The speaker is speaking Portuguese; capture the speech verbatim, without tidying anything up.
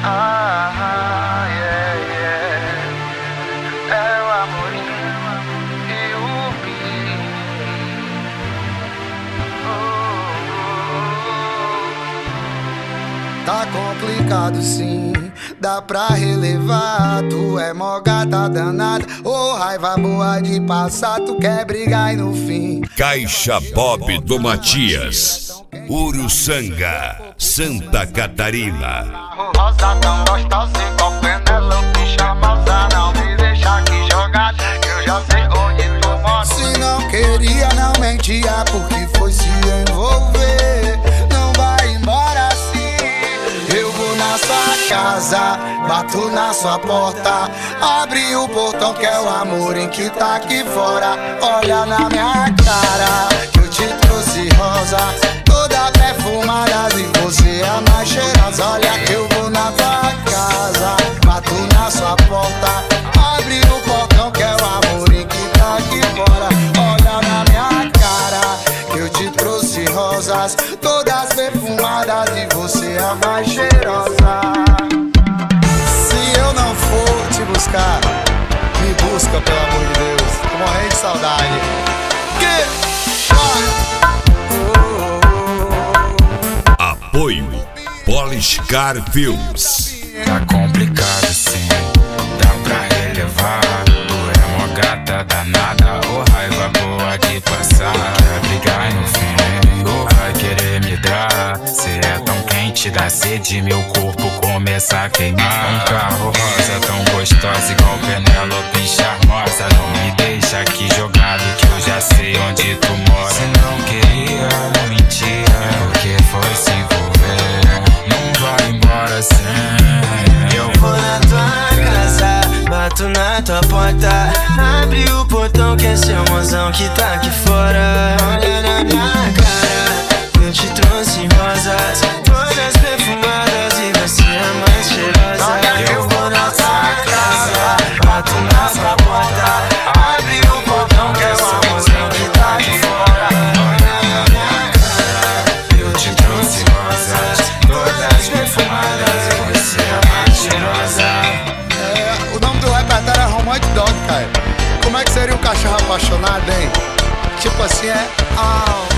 Ah, yeah, yeah. É o Amorim e o Pi. Oh, oh. Tá complicado sim, dá pra relevar. Tu é mó gata danada, ô oh, raiva boa de passar. Tu quer brigar e no fim Caixa Bob do Matias, Uruçanga, Santa Catarina. Rosa tão gostosa igual Penélope charmosa. Não me deixa aqui jogado, eu já sei onde tu mora. Se não queria, não mentia, porque foi se envolver. Não vai embora assim. Eu vou na sua casa, bato na sua porta. Abre o portão que é o Amorim que tá aqui fora. Olha na minha cara, que eu te trouxe rosa, toda perfumada e você é a mais cheirosa. Olha que eu vou na tua casa, bato na sua porta. Abre o portão que é o Amorim que tá aqui fora. Olha na minha cara, que eu te trouxe rosas, todas perfumadas e você é a mais cheirosa. Se eu não for te buscar, me busca pelo amor de Deus. Tô morrendo de saudade. Que... Apoio Poliscar Filmes. Tá complicado sim, dá pra relevar. Tu é mó gata danada, ô raiva boa de passar. Vai brigar e no fim, tu vai querer me dar. Cê é tão quente, dá sede, meu corpo começa a queimar. Um carro rosa tão gostosa igual Penélope charmosa. Não me deixa aqui jogado que eu já sei onde tu mora. Se não queria, não mentia, porque foi se envolver. Não vai embora sem. Eu vou na tua casa, bato na tua porta. Abre o portão que é seu mozão que tá aqui fora. Olha na minha cara, eu te trouxe rosas, todas perfumadas e você é a mais cheirosa. Eu vou na tua casa, bato na tua porta. Abre o portão que é seu mozão que tá aqui fora. Olha na minha cara, eu te trouxe rosas, todas perfumadas e você é a mais cheirosa. É, o nome do repertório é Romantic Dog, cara. Como é que seria um cachorro apaixonado, hein? Tipo assim, é... Ah,